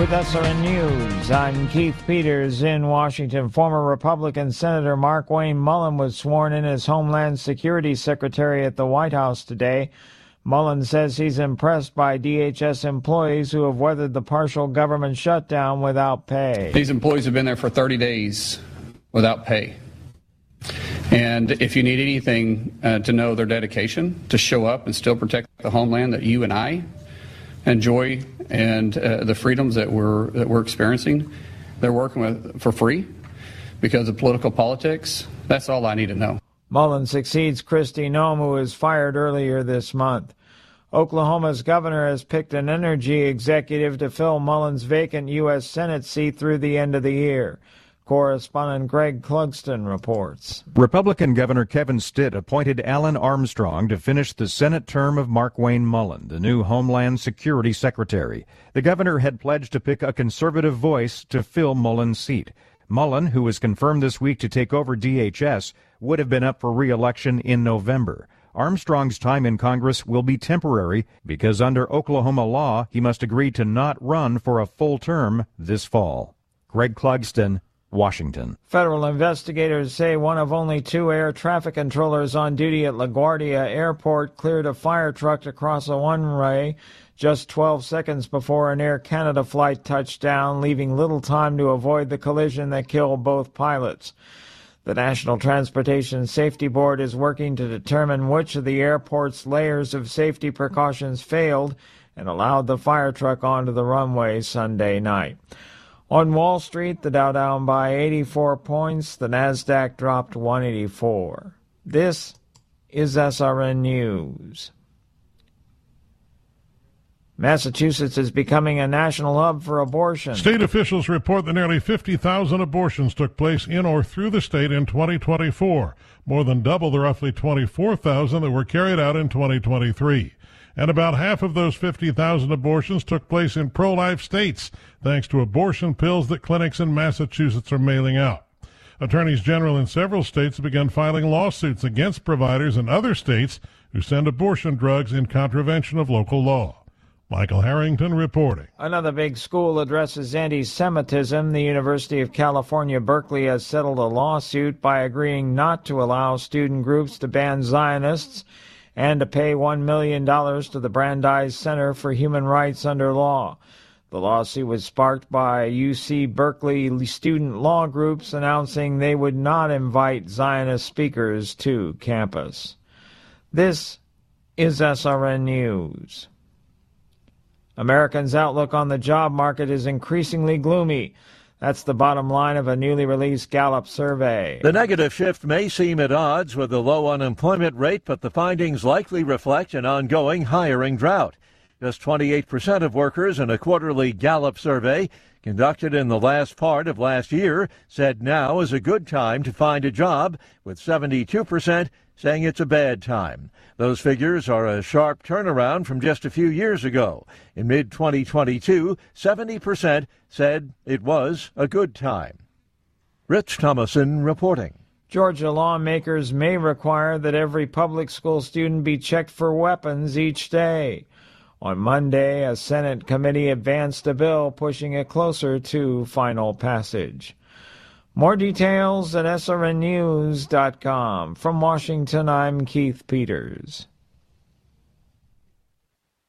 with SRN News. I'm Keith Peters in Washington. Former Republican Senator Markwayne Mullin was sworn in as Homeland Security Secretary at the White House today. Mullin says he's impressed by DHS employees who have weathered the partial government shutdown without pay. These employees have been there for 30 days without pay. And if you need anything to know their dedication to show up and still protect the homeland that you and I enjoy and the freedoms that we're experiencing, they're working with for free because of political politics. That's all I need to know. Mullin succeeds Kristi Noem, who was fired earlier this month. Oklahoma's governor has picked an energy executive to fill Mullin's vacant U.S. Senate seat through the end of the year. Correspondent Greg Clugston reports. Republican Governor Kevin Stitt appointed Alan Armstrong to finish the Senate term of Markwayne Mullin, the new Homeland Security Secretary. The governor had pledged to pick a conservative voice to fill Mullin's seat. Mullin, who was confirmed this week to take over DHS, would have been up for re-election in November. Armstrong's time in Congress will be temporary because under Oklahoma law, he must agree to not run for a full term this fall. Greg Clugston, Washington. Federal investigators say one of only 2 air traffic controllers on duty at LaGuardia Airport cleared a fire truck to cross a one-way just 12 seconds before an Air Canada flight touched down, leaving little time to avoid the collision that killed both pilots. The National Transportation Safety Board is working to determine which of the airport's layers of safety precautions failed and allowed the fire truck onto the runway Sunday night. On Wall Street, the Dow down by 84 points, the Nasdaq dropped 184. This is SRN News. Massachusetts is becoming a national hub for abortion. State officials report that nearly 50,000 abortions took place in or through the state in 2024, more than double the roughly 24,000 that were carried out in 2023. And about half of those 50,000 abortions took place in pro-life states, thanks to abortion pills that clinics in Massachusetts are mailing out. Attorneys general in several states have begun filing lawsuits against providers in other states who send abortion drugs in contravention of local law. Michael Harrington reporting. Another big school addresses anti-Semitism. The University of California, Berkeley has settled a lawsuit by agreeing not to allow student groups to ban Zionists and to pay $1 million to the Brandeis Center for Human Rights under law. The lawsuit was sparked by UC Berkeley student law groups announcing they would not invite Zionist speakers to campus. This is SRN News. Americans' outlook on the job market is increasingly gloomy. That's the bottom line of a newly released Gallup survey. The negative shift may seem at odds with the low unemployment rate, but the findings likely reflect an ongoing hiring drought. Just 28% of workers in a quarterly Gallup survey conducted in the last part of last year said now is a good time to find a job, with 72% saying it's a bad time. Those figures are a sharp turnaround from just a few years ago. In mid-2022, 70% said it was a good time. Rich Thomason reporting. Georgia lawmakers may require that every public school student be checked for weapons each day. On Monday, a Senate committee advanced a bill pushing it closer to final passage. More details at srnnews.com. From Washington, I'm Keith Peters.